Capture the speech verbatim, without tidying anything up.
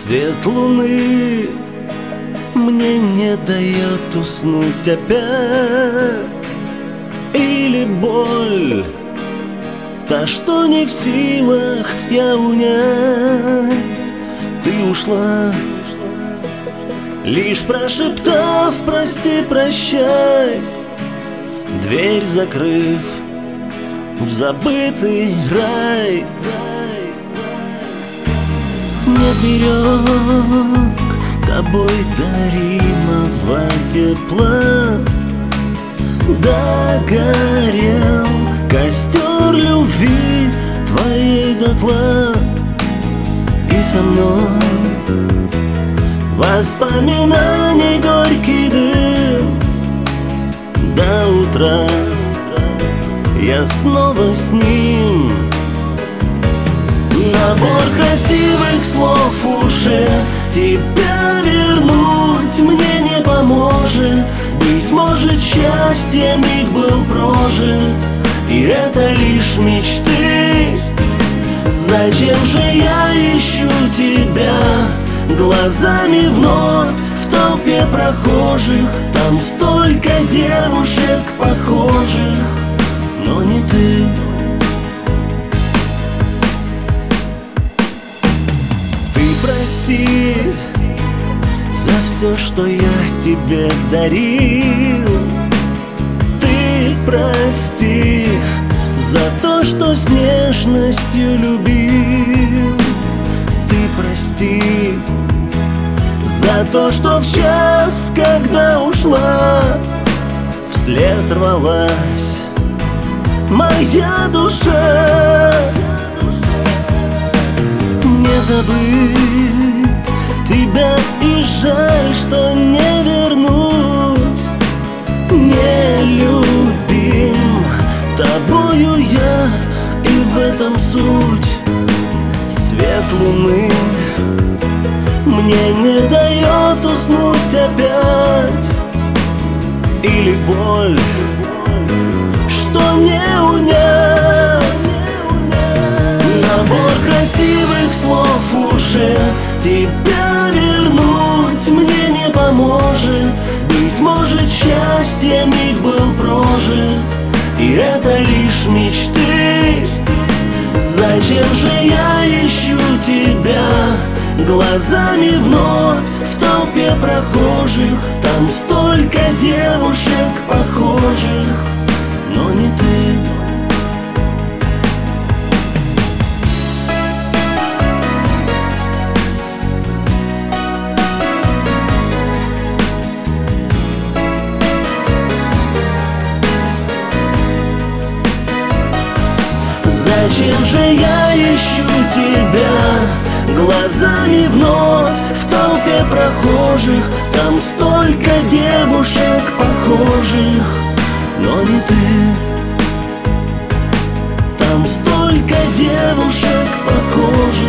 Свет луны мне не дает уснуть опять. Или боль, та, что не в силах я унять. Ты ушла, лишь прошептав прости, прощай, дверь закрыв в забытый рай. Не сберег тобой даримого тепла, догорел костер любви твоей дотла. И со мной воспоминаний горький дым. До утра я снова с ним. Набор красивых слов уже тебя вернуть мне не поможет. Быть может, счастье миг был прожит, и это лишь мечты. Зачем же я ищу тебя глазами вновь в толпе прохожих? Там столько девушек похожих, но не ты. Прости за все, что я тебе дарил. Ты прости за то, что с нежностью любил. Ты прости за то, что в час, когда ушла, вслед рвалась моя душа. Не забыть тебя и жаль, что не вернуть. Не любим тобою я, и в этом суть. Свет луны мне не дает уснуть опять. Или боль, что не унять. Набор красивых слов уже тебя вернуть мне не поможет. Быть может, счастье миг был прожит, и это лишь мечты. Зачем же я ищу тебя глазами вновь в толпе прохожих? Там столько девушек похожих, но не ты. Зачем же я ищу тебя глазами вновь в толпе прохожих? Там столько девушек похожих, но не ты. Там столько девушек похожих.